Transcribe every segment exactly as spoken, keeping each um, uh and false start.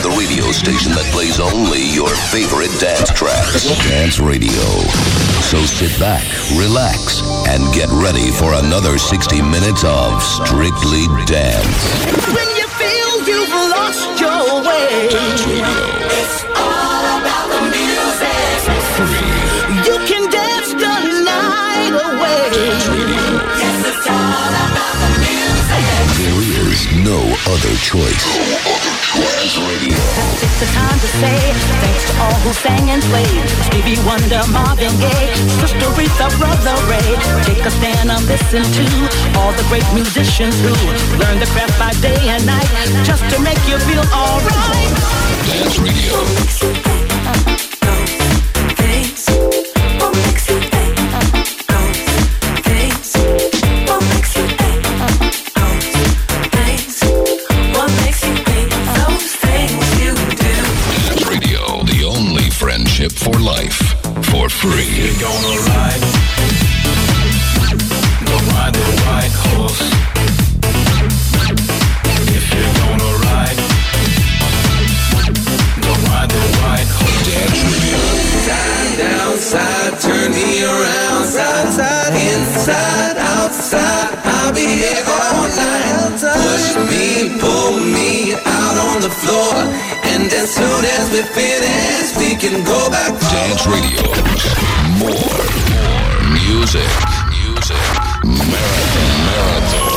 the radio station that plays only your favorite dance tracks. Dance Radio. So sit back, relax, and get ready for another sixty minutes of Strictly Dance. When you feel you've lost your way, Dance Radio. It's all about the music. Free. You can dance the night away. Dance Radio. Yes, it's all about the music. There is no other choice. Dance Radio. Let's take the time to say thanks to all who sang and played. Stevie Wonder, Marvin Gaye, Sister Aretha, Brother Ray. Take a stand and listen to all the great musicians who learn the craft by day and night just to make you feel alright. Dance Radio. For life, for free. You're gonna ride, go ride the white horse. If you're gonna ride, go ride the white horse. Dance Radio. Side, down, side, turn me around, side, side, inside, outside. I'll be here all night. Push me, pull me out on the floor, and as soon as we finish, we can go back. Dance Radio. More, more music, music, marathon, marathon.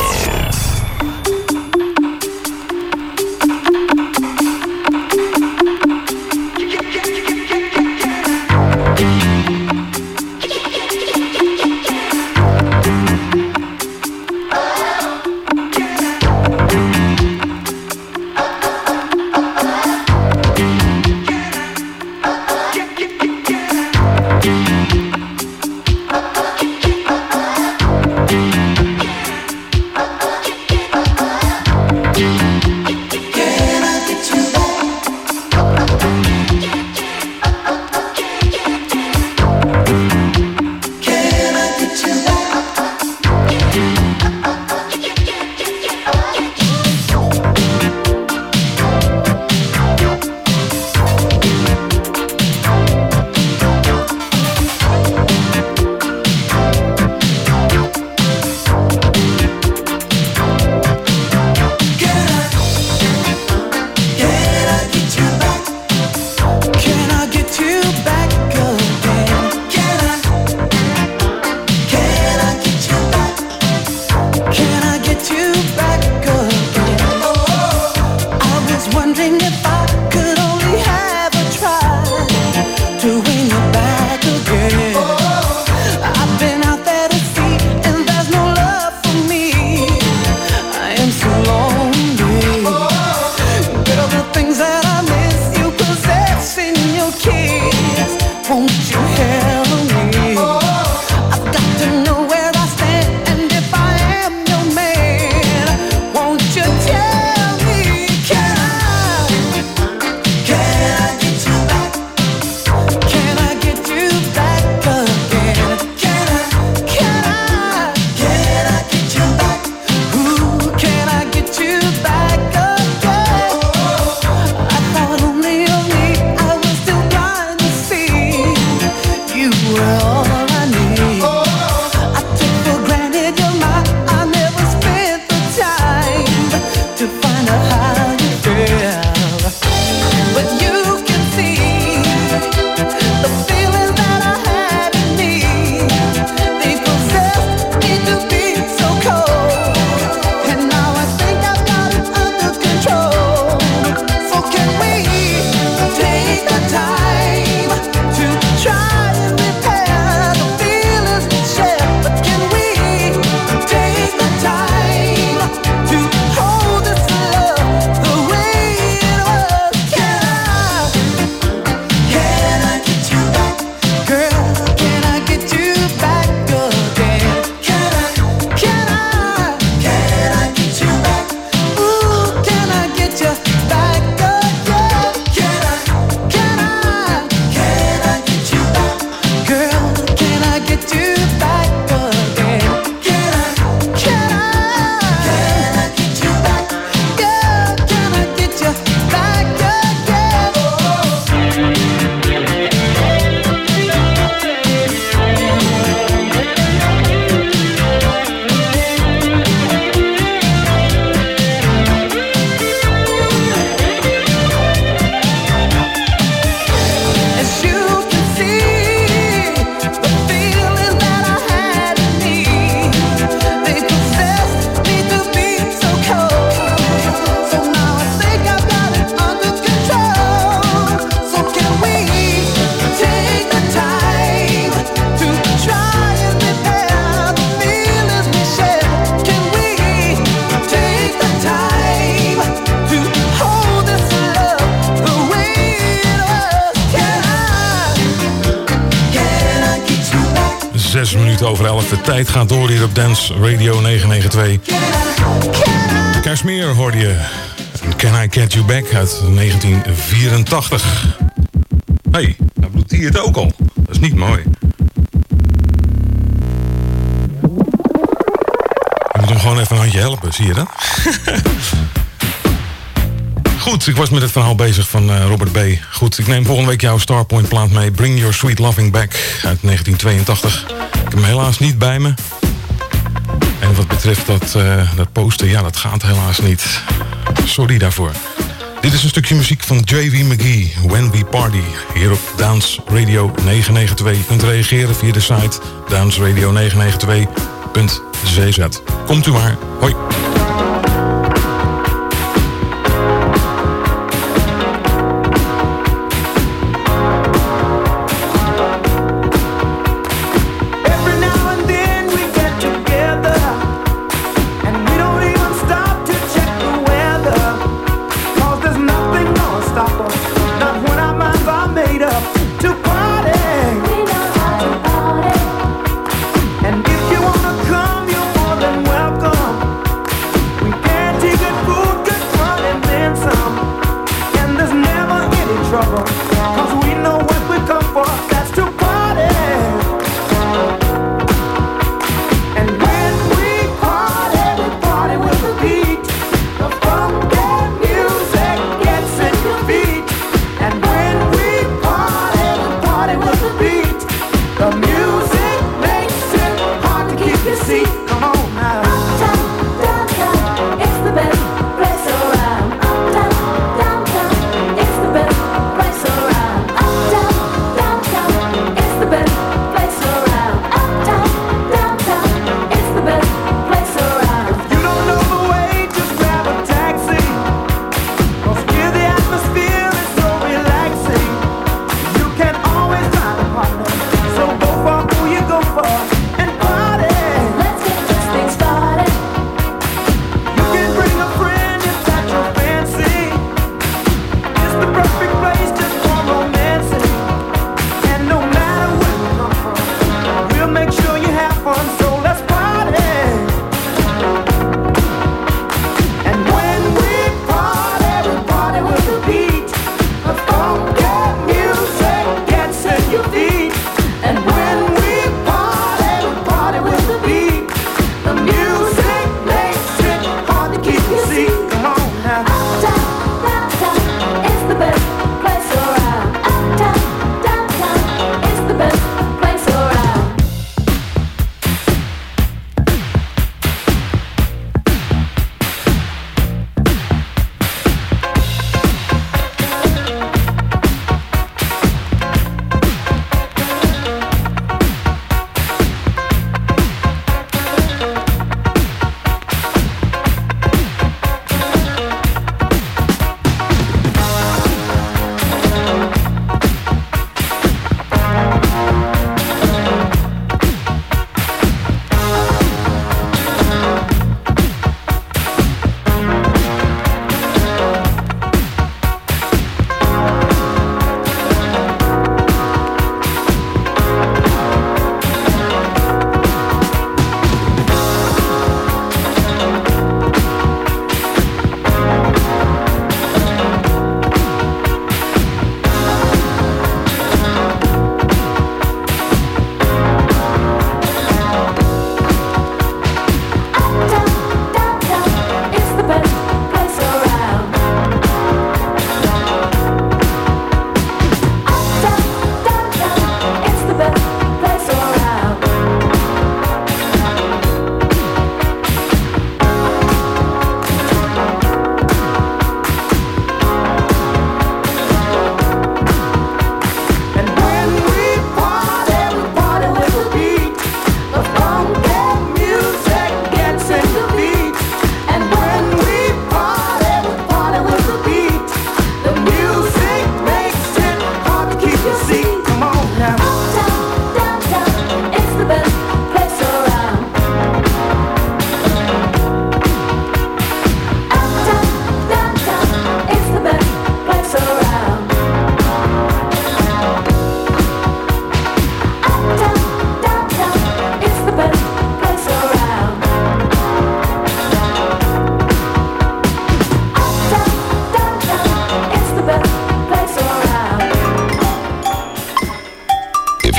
minuten over elf. De tijd gaat door hier op Dance Radio negen negen twee. Kashmir hoorde je. Can I Get You Back uit negentien vierentachtig. Hé, hey, nou doet hij het ook al. Dat is niet mooi. Je moet hem gewoon even een handje helpen, zie je dat? Goed, ik was met het verhaal bezig van uh, Robert B. Goed, ik neem volgende week jouw Starpoint plaat mee. Bring Your Sweet Loving Back uit negentien tweeëntachtig. Ik heb hem helaas niet bij me. En wat betreft dat, uh, dat poster, ja, dat gaat helaas niet. Sorry daarvoor. Dit is een stukje muziek van J V McGee, When We Party, hier op Dance Radio negen negen twee. Je kunt reageren via de site dance radio negen negen twee punt c z. Komt u maar. Hoi. Place around, uptown, downtown, it's the best place around.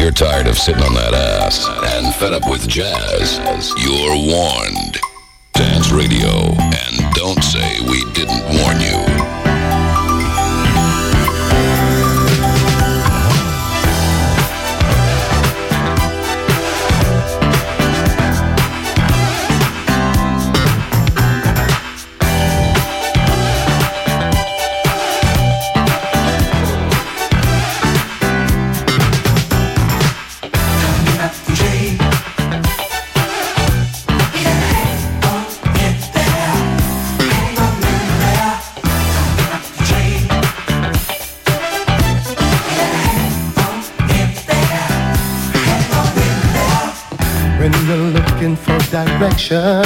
you're tired of sitting on that ass and fed up with jazz, you're warned. Dance Radio, and don't say we didn't warn you. Direction,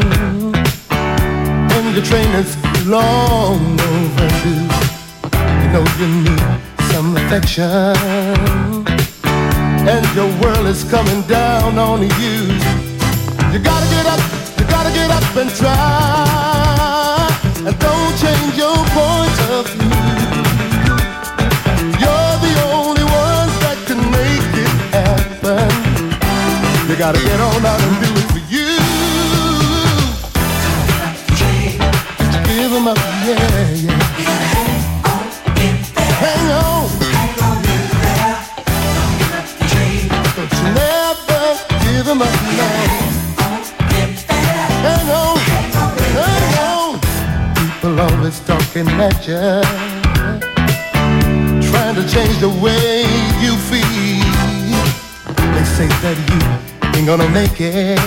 and your train is long overdue. You know you need some affection, and your world is coming down on you. You gotta get up, you gotta get up and try, and don't change your point of view. You're the only ones that can make it happen. You gotta get on out and do it for you. Give 'em up, yeah, yeah. Hang on, hang on in there. Don't you never give 'em up, no. Hang on, hang on. People always talking at you, trying to change the way you feel. They say that you ain't gonna make it,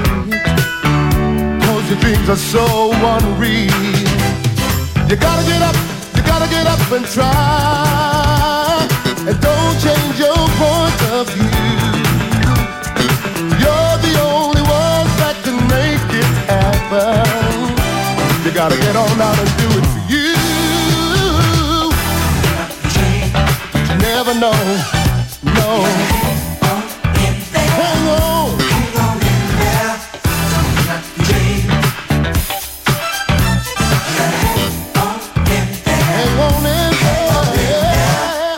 cause your dreams are so unreal. You gotta get up, you gotta get up and try, and don't change your point of view. You're the only one that can make it happen. You gotta get on out and do it for you. You never know, no. Hang on, hang on in there. Hang on in there, yeah.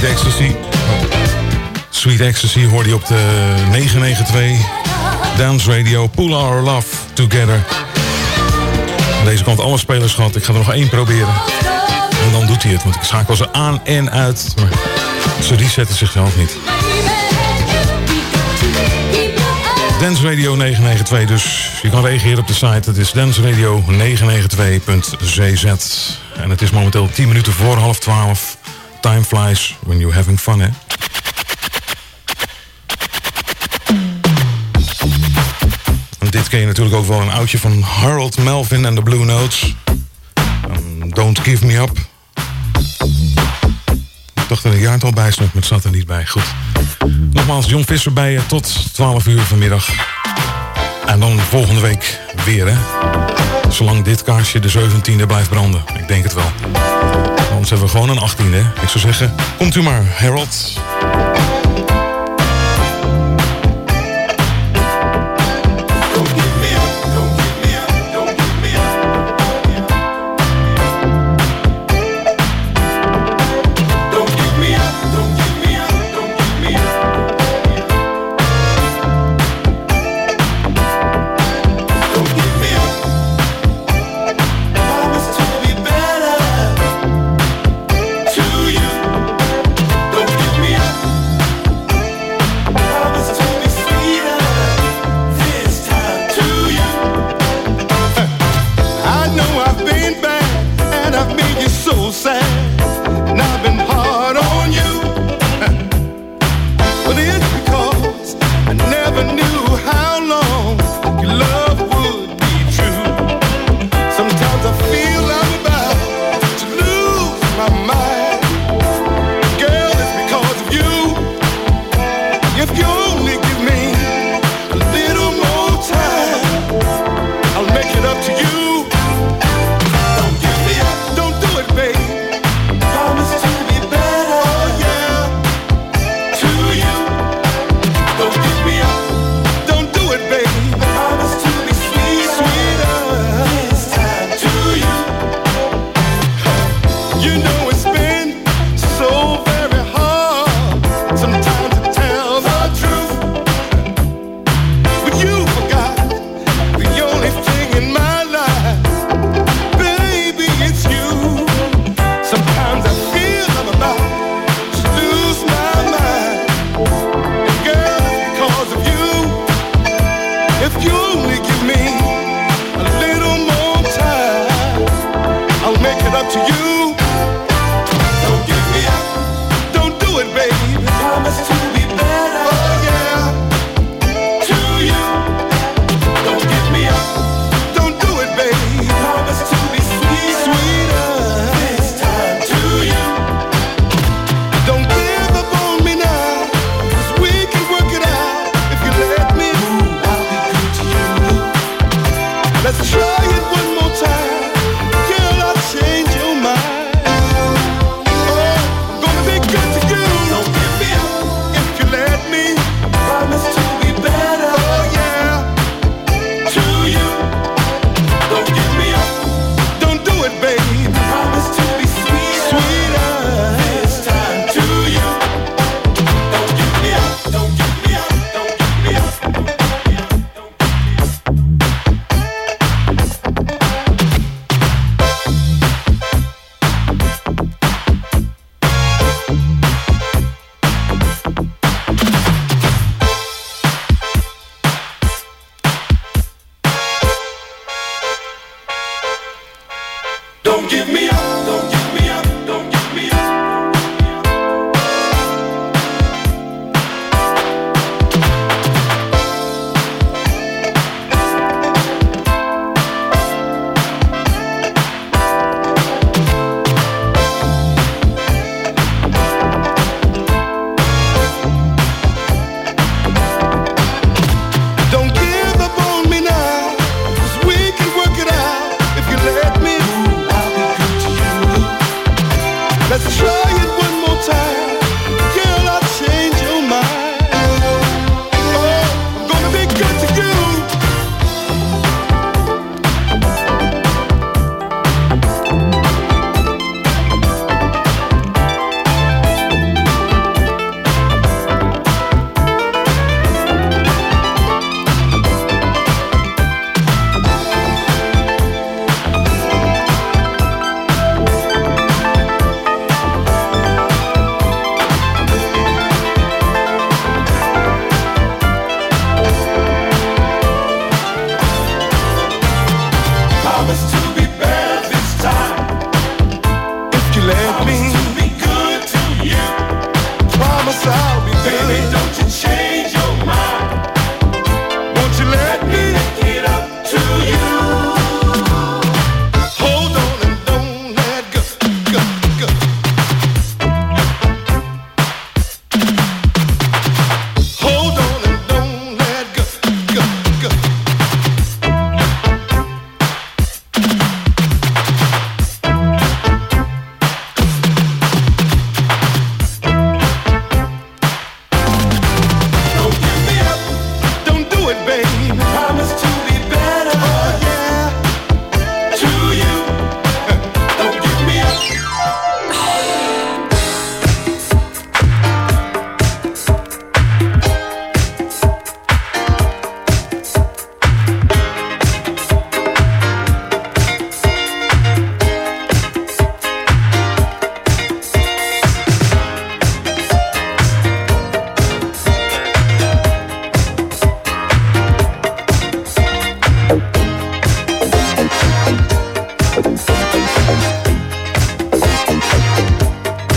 Sweet Ecstasy. Sweet Ecstasy hoorde je op de negen negen twee Dance Radio. Pull Our Love Together. Aan deze kant alle spelers gehad. Ik ga er nog één proberen. En dan doet hij het. Want ik schakel ze aan en uit. Maar ze resetten zichzelf niet. Dance Radio negen negen twee. Dus je kan reageren op de site. Het is dance radio negen negen twee punt c z. En het is momenteel tien minuten voor half twaalf. Time flies when you're having fun, hè? En dit ken je natuurlijk ook wel, een oudje van Harold Melvin en de Blue Notes. Um, Don't Give Me Up. Ik dacht dat er een jaartal bij stond, maar het zat er niet bij. Goed. Nogmaals, John Visser bij je tot twaalf uur vanmiddag. En dan volgende week weer, hè? Zolang dit kaarsje de zeventiende blijft branden. Ik denk het wel. Anders hebben we gewoon een achttiende. Ik zou zeggen, komt u maar, Harold.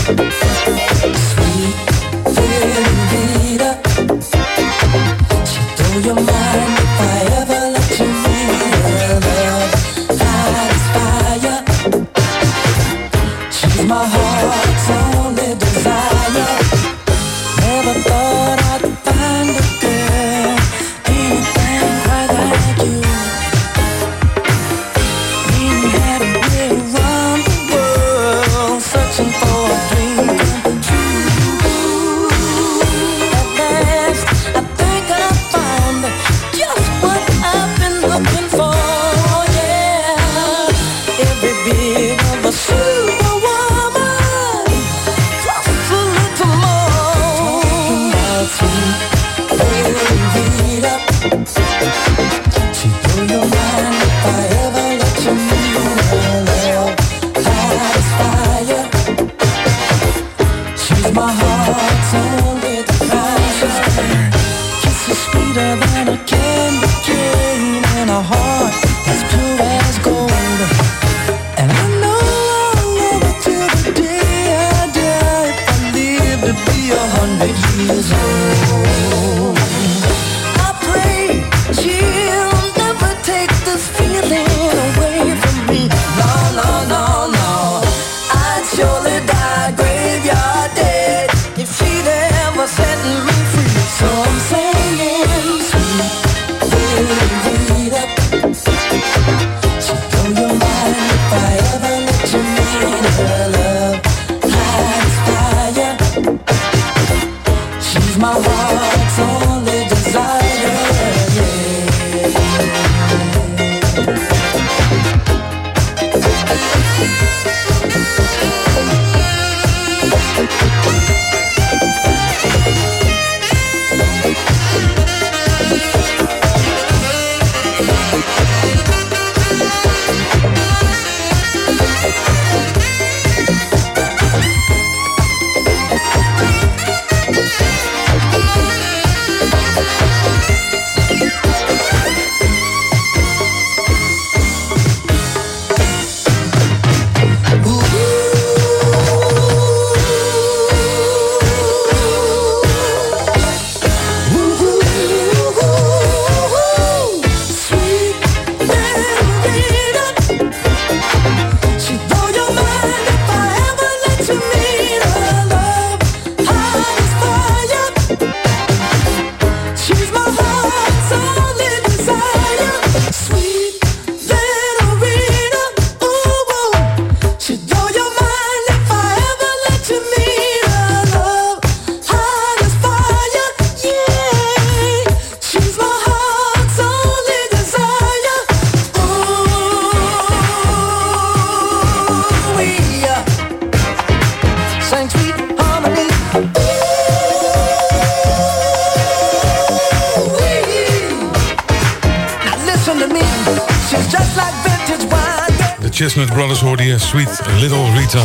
Chestnut Brothers hoorde je Sweet Little Rita.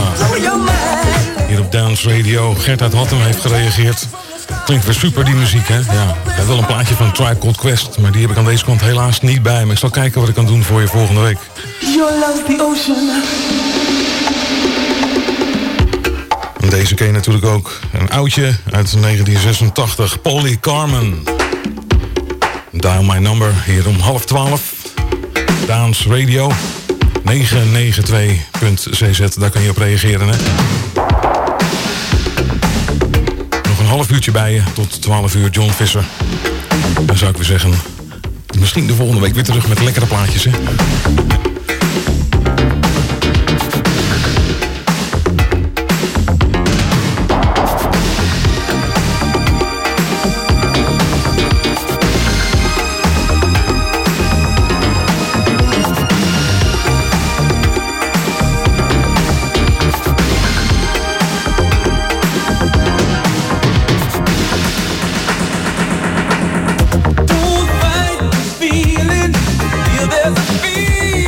Hier op Dance Radio. Gert uit Hattem heeft gereageerd. Klinkt weer super die muziek, hè? Ja. Ik heb wel een plaatje van Tribe Called Quest, maar die heb ik aan deze kant helaas niet bij me. Ik zal kijken wat ik kan doen voor je volgende week. Your love's the ocean. En deze ken je natuurlijk ook. Een oudje uit negentien zesentachtig. Polly Carmen. Dial my number hier om half twaalf. Dance Radio. negen negen twee punt c z, daar kan je op reageren, hè? Nog een half uurtje bij je, tot twaalf uur John Visser. Dan zou ik weer zeggen, misschien de volgende week weer terug met lekkere plaatjes, hè? Feeling, feel there's a feeling.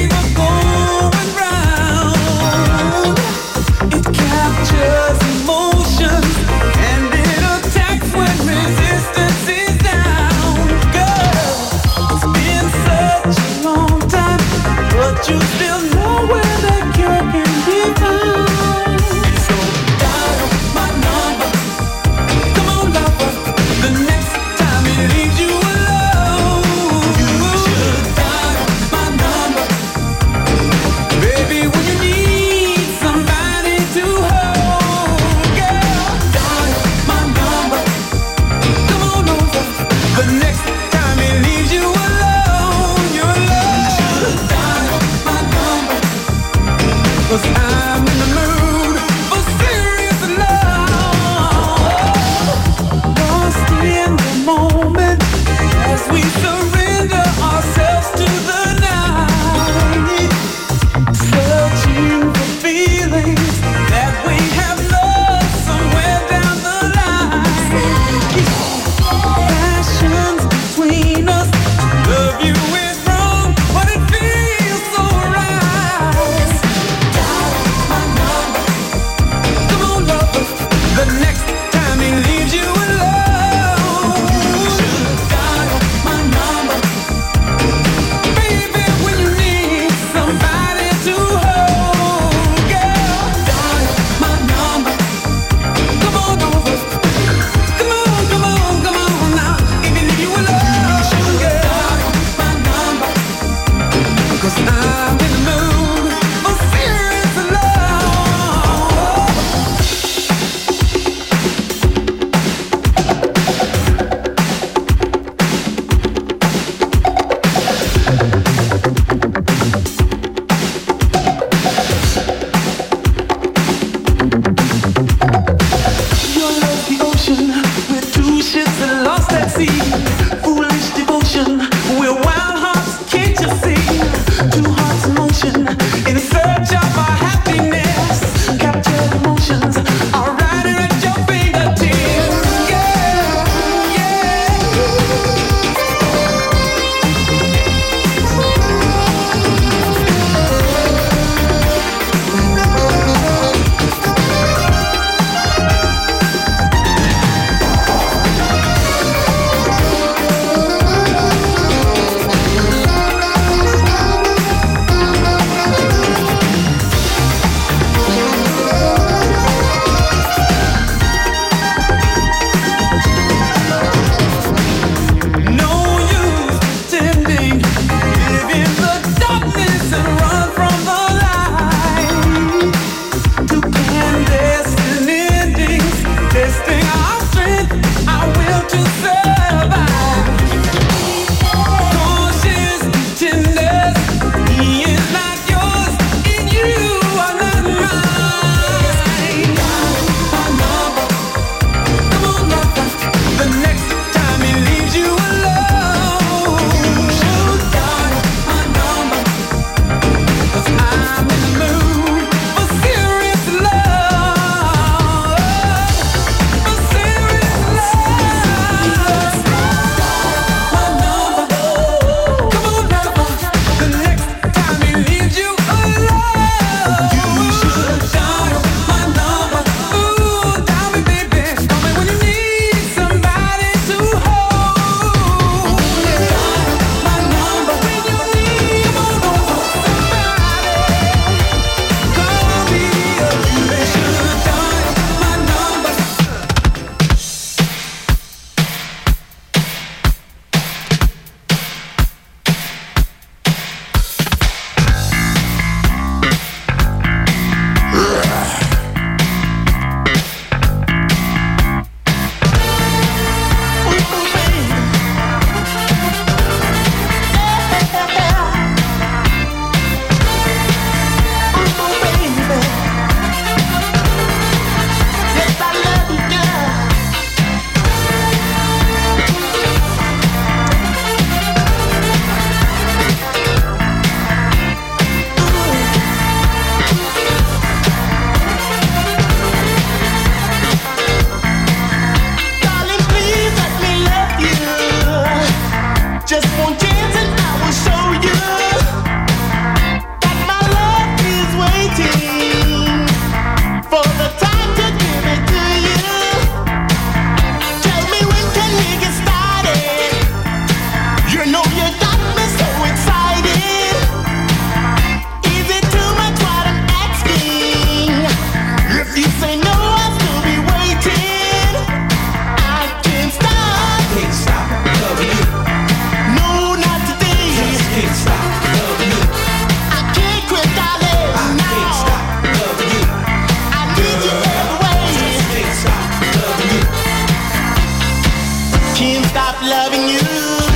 loving you.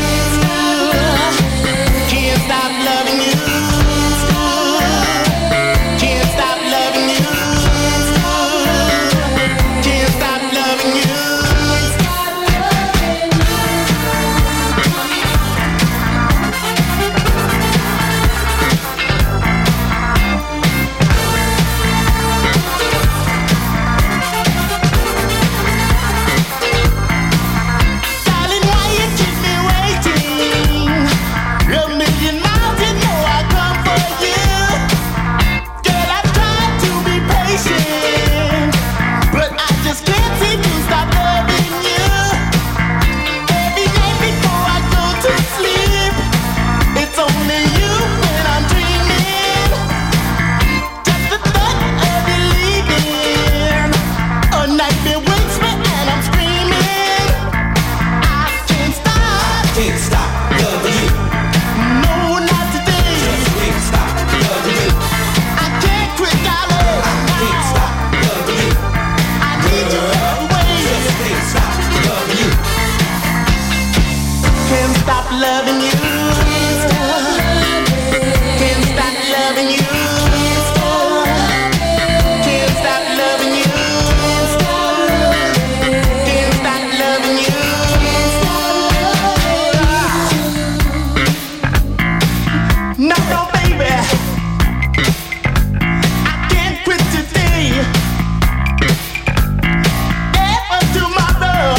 Can't stop loving you. Can't stop loving you. Can't stop loving you. Loving you. Can't stop loving you. Can't stop loving you. Can't stop loving you. No, no, baby. I can't quit today. Never tomorrow.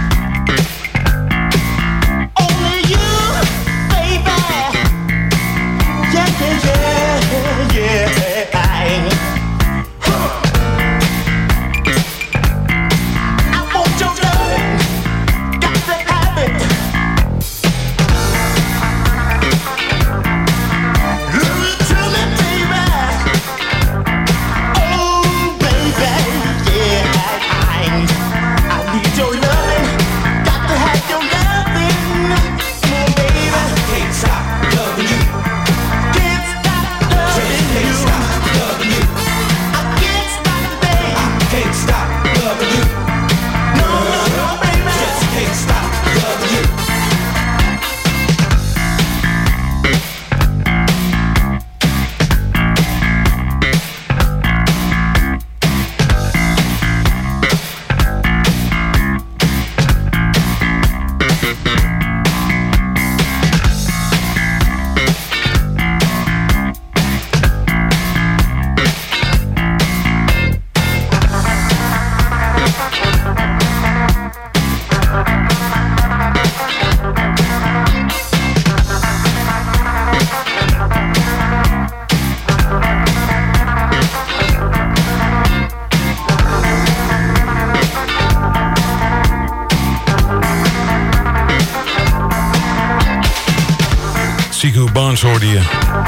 Siku Barnes hoorde je.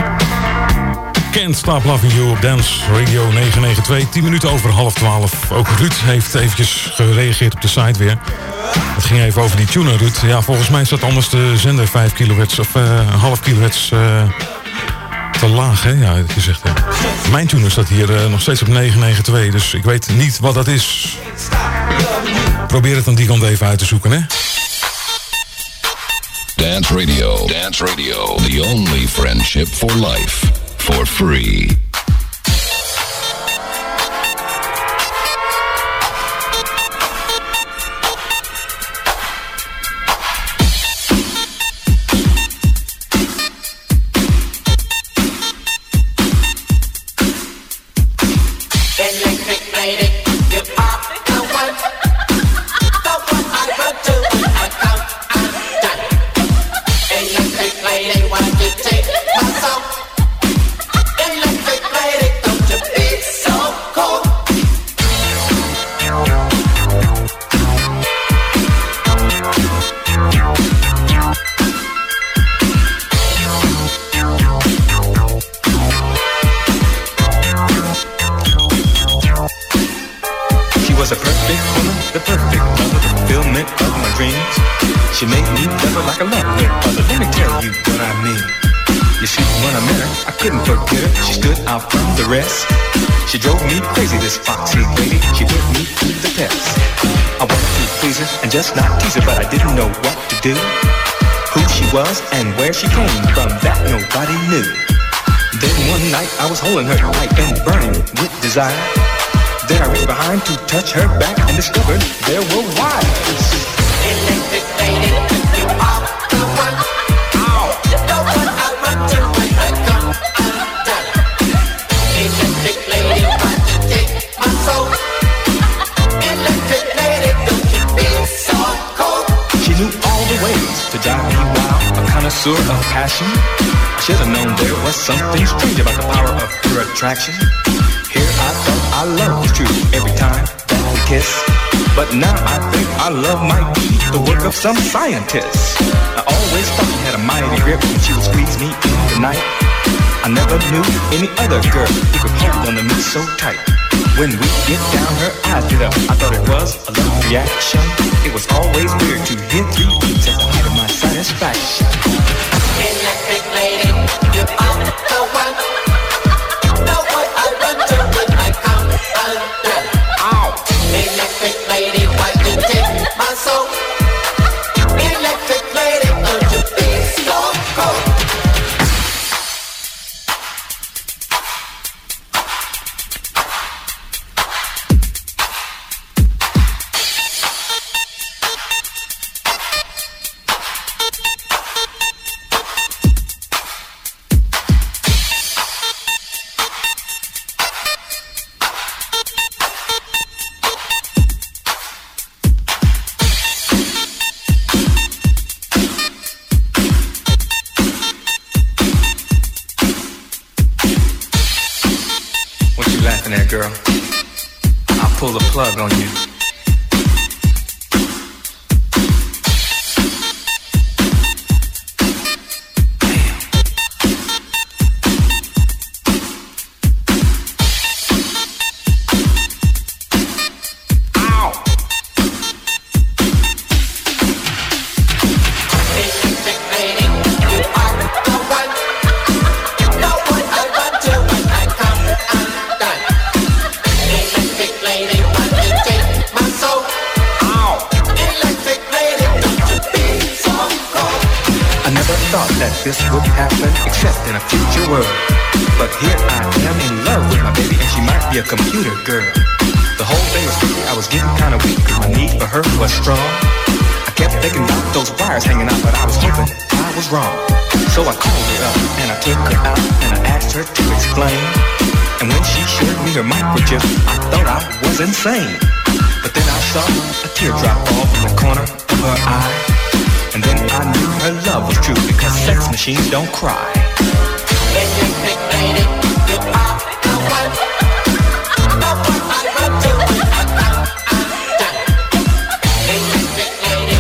Can't Stop Loving You op Dance Radio negen negen twee. tien minuten over half twaalf. Ook Ruud heeft eventjes gereageerd op de site weer. Het ging even over die tuner, Ruud. Ja, volgens mij staat anders de zender vijf kilohertz of uh, een half kilohertz uh, te laag, hè? Ja, dat je zegt, ja. Mijn tuner staat hier uh, nog steeds op negen negen twee, dus ik weet niet wat dat is. Probeer het aan die kant even uit te zoeken, hè? Dance Radio. Dance Radio. The only friendship for life. For free. She made me never like a lovely mother. Let me tell you what I mean. You see, when I met her, I couldn't forget her. She stood out from the rest. She drove me crazy, this foxy lady. She put me through the test. I wanted to please her and just not tease her, but I didn't know what to do. Who she was and where she came from, that nobody knew. Then one night I was holding her tight and burning with desire. Then I reached behind to touch her back and discovered there were wires. Electric lady, you are the one. Ow. You're the one I run to when I come undone. Electric lady, why you take my soul? Electric lady, don't you be so cold? She knew all the ways to drive me wild, a connoisseur of passion. I should have known there was something strange about the power of her attraction. Here I thought our love was true every time that we kiss. But now I think our love might be the work of some scientists. I always thought she had a mighty grip when she would squeeze me in the night. I never knew any other girl who could hold on to me so tight. When we get down, her eyes lit up. I thought it was a love reaction. It was always weird to hear three beats at the height of my satisfaction. Electric lady, you are the one. The one I run to when I come undone. Ow! Electric lady, why you take my soul? Electric lady, don't you be so cold? Girl, I'll pull the plug on you. This would happen except in a future world. But here I am in love with my baby, and she might be a computer girl. The whole thing was tricky, I was getting kinda weak, cause my need for her was strong. I kept thinking about those wires hanging out, but I was hoping I was wrong. So I called her up, and I took her out, and I asked her to explain. And when she showed me her microchip, I thought I was insane. But then I saw a teardrop fall from the corner of her eye. And then I knew her love was true, because sex machines don't cry. Electric lady, you are the one. The one I run to when I come undone. Electric lady.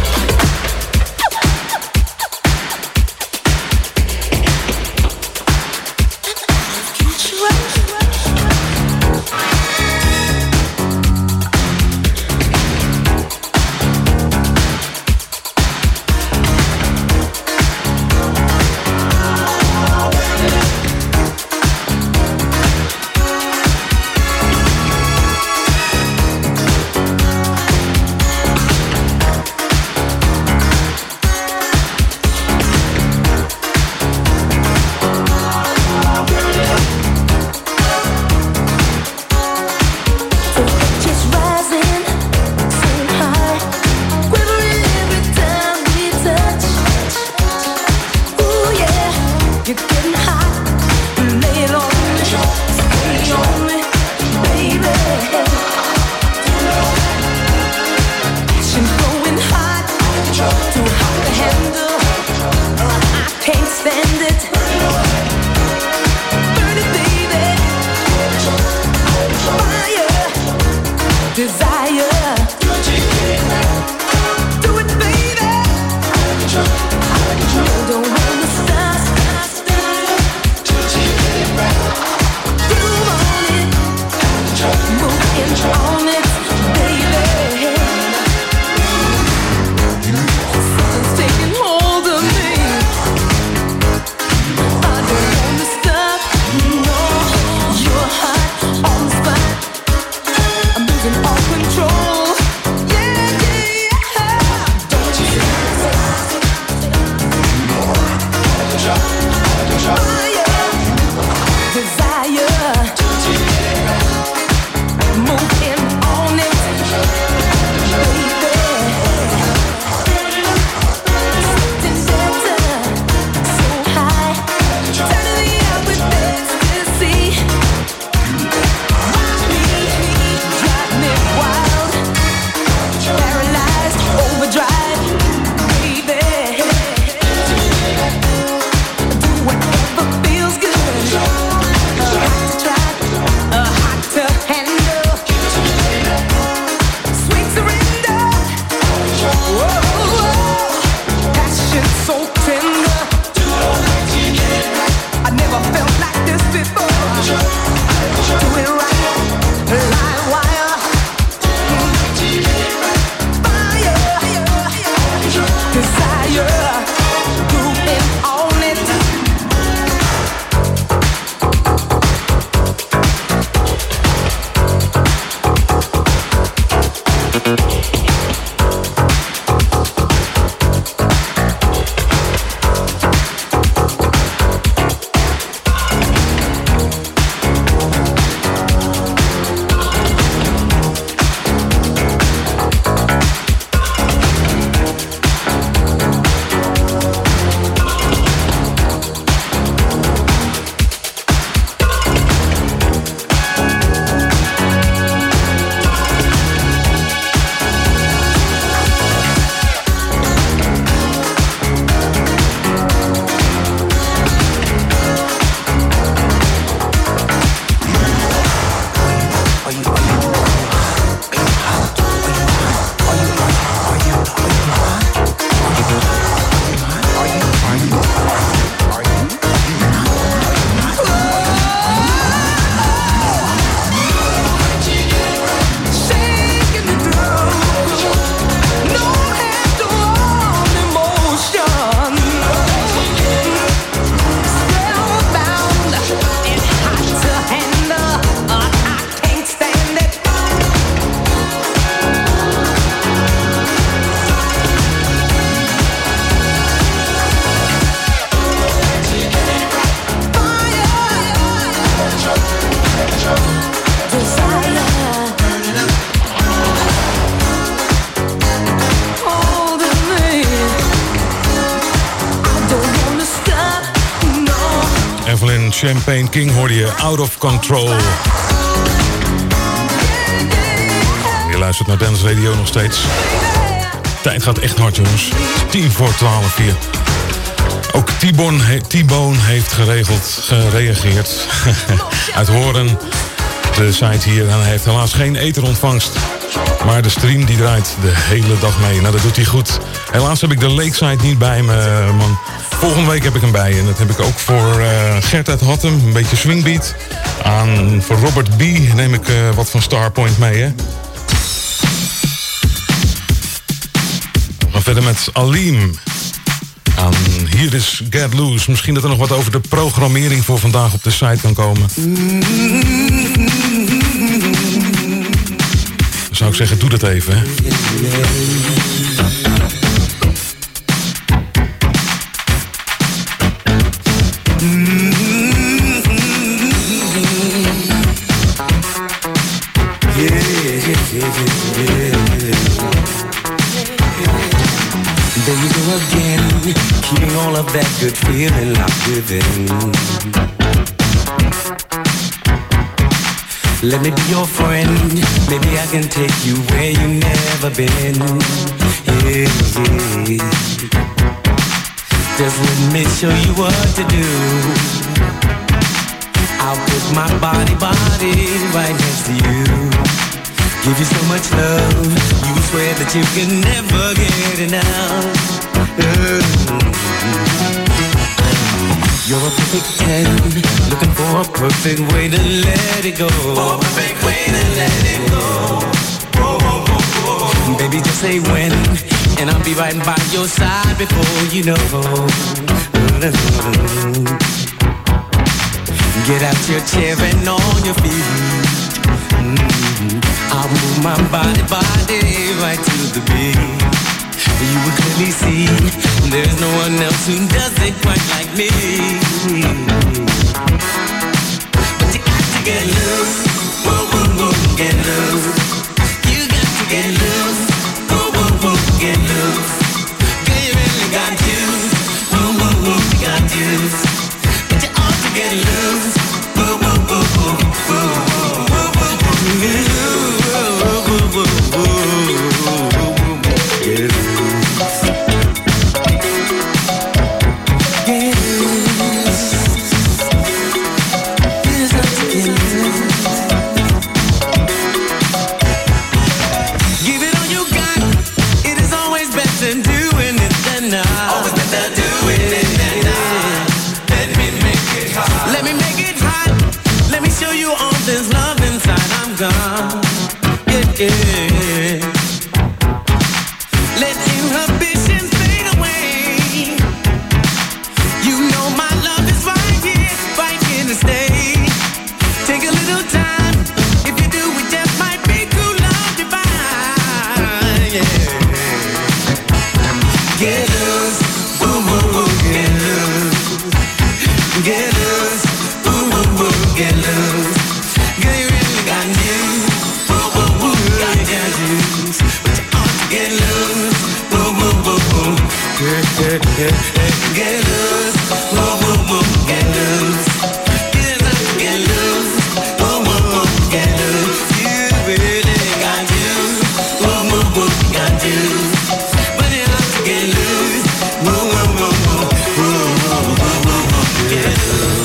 Champagne King hoorde je Out of Control. Je luistert naar Dance Radio nog steeds. Tijd gaat echt hard, jongens. tien voor twaalf hier. Ook T-Bone, he, T-Bone heeft geregeld, gereageerd. Uit Horen, de site hier. En hij heeft helaas geen etherontvangst. Maar de stream die draait de hele dag mee. Nou, dat doet hij goed. Helaas heb ik de Lakeside niet bij me, man. Volgende week heb ik hem bij. En dat heb ik ook voor uh, Gert uit Hattem. Een beetje swingbeat. Aan, voor Robert B. neem ik uh, wat van Starpoint mee, hè. We gaan verder met Aleem. Aan Hier is Get Loose. Misschien dat er nog wat over de programmering voor vandaag op de site kan komen. Dan zou ik zeggen, doe dat even, hè. There you go again, keeping all of that good feeling locked within. Let me be your friend, maybe I can take you where you've never been. Yeah, yeah. Just let me show you what to do. I'll put my body, body right next to you. Give you so much love, you swear that you can never get enough. You're a perfect ten, looking for a perfect way to let it go. For a perfect way to let it go. Whoa, whoa, whoa, whoa. Baby, just say when, and I'll be right by your side before you know. Get out your chair and on your feet. Mm-hmm. I'll move my body, body right to the beat. You will clearly see there's no one else who does it quite like me. But you got to get loose, whoa, whoa, whoa, get loose. You got to get loose, whoa, whoa, whoa, get loose. Girl, you really got juice, whoa, whoa, whoa, you got juice. But you ought to get loose, whoa, whoa, whoa, whoa, whoa, whoa, whoa, whoa. Give Get loose, whoa, whoa, whoa, get loose. Get up, get loose, whoa, whoa, whoa, get loose. You really got to, whoa, whoa, whoa, got to. But you have to get loose, whoa, whoa, whoa, whoa, whoa, whoa, whoa, whoa, whoa, get loose.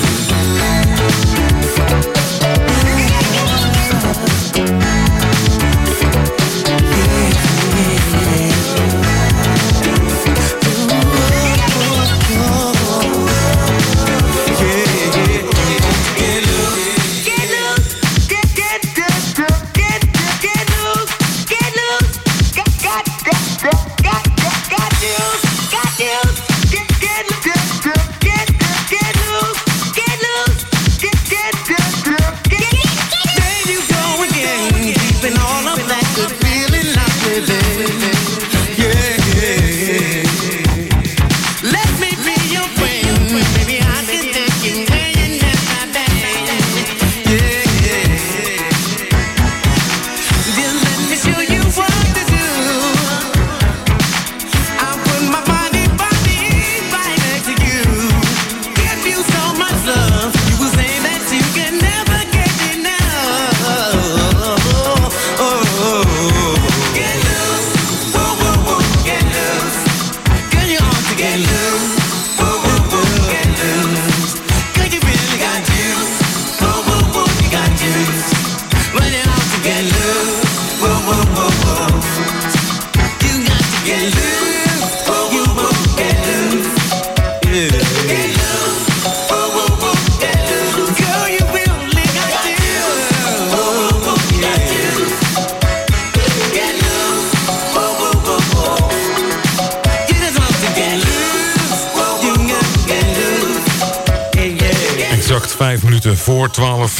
Vijf minuten voor twaalf.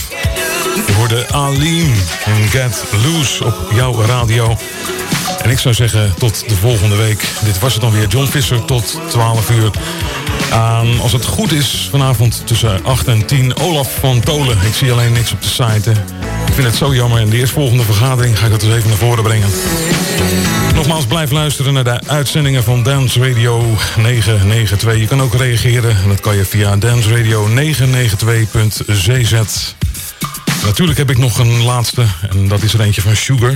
Je hoorde Alim en Get Loose op jouw radio. En ik zou zeggen tot de volgende week. Dit was het dan weer. John Visser tot twaalf uur. Um, als het goed is, vanavond tussen acht en tien. Olaf van Tolen. Ik zie alleen niks op de site. Hè. Ik vind het zo jammer. In de eerstvolgende vergadering ga ik het dus even naar voren brengen. Nogmaals, blijf luisteren naar de uitzendingen van Dance Radio negen negen twee. Je kan ook reageren en dat kan je via dance radio negen negen twee punt c z. Natuurlijk heb ik nog een laatste en dat is er eentje van Sugar.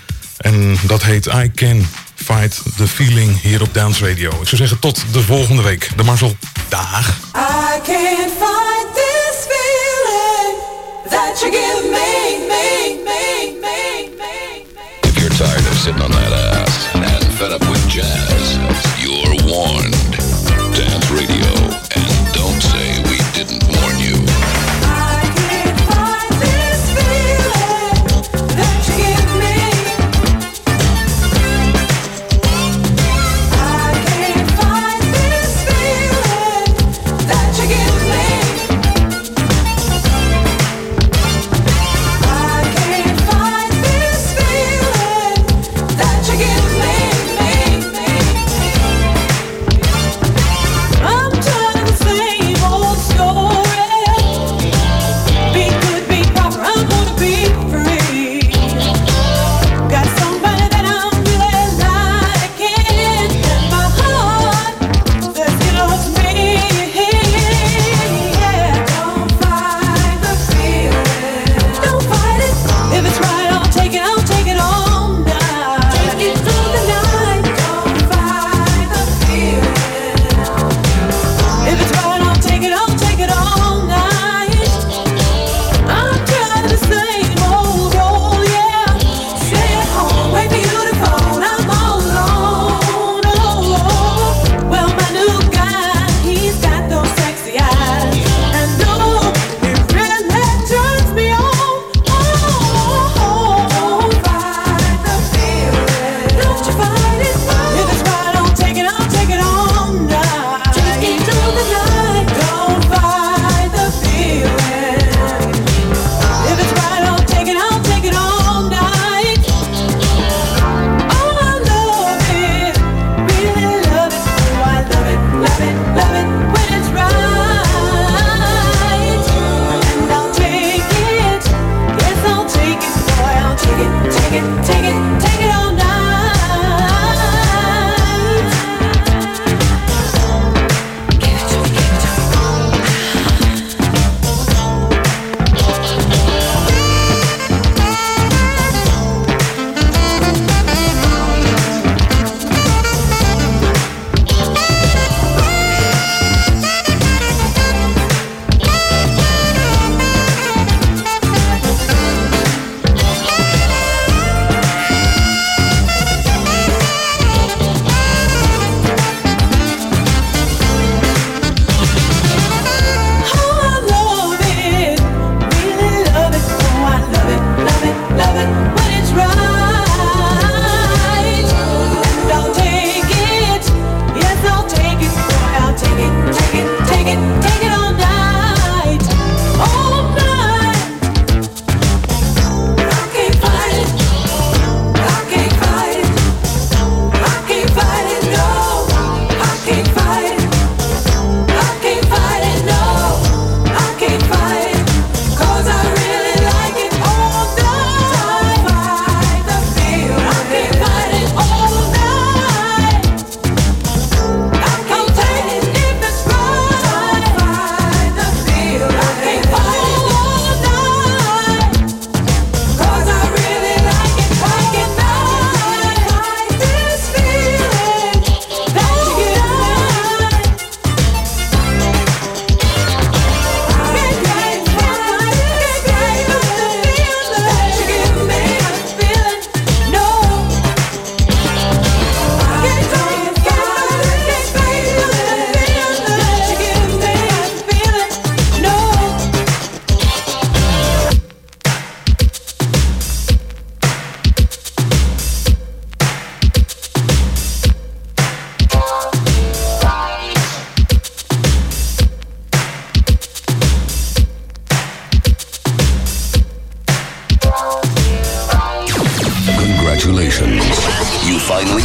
En dat heet I Can Fight the Feeling hier op Dance Radio. Ik zou zeggen tot de volgende week. De Marcel, dag. I can't fight this feeling that you give me, me, me, me, me, me. If you're tired of sitting on that ass and fed up with jazz, you're warned. Dance Radio, and don't say we didn't warn you. I can't fight this feeling that you give me. I can't fight this feeling that you give me. I can't fight this feeling that you give me, me, me.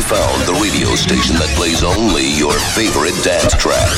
found the radio station that plays only your favorite dance tracks.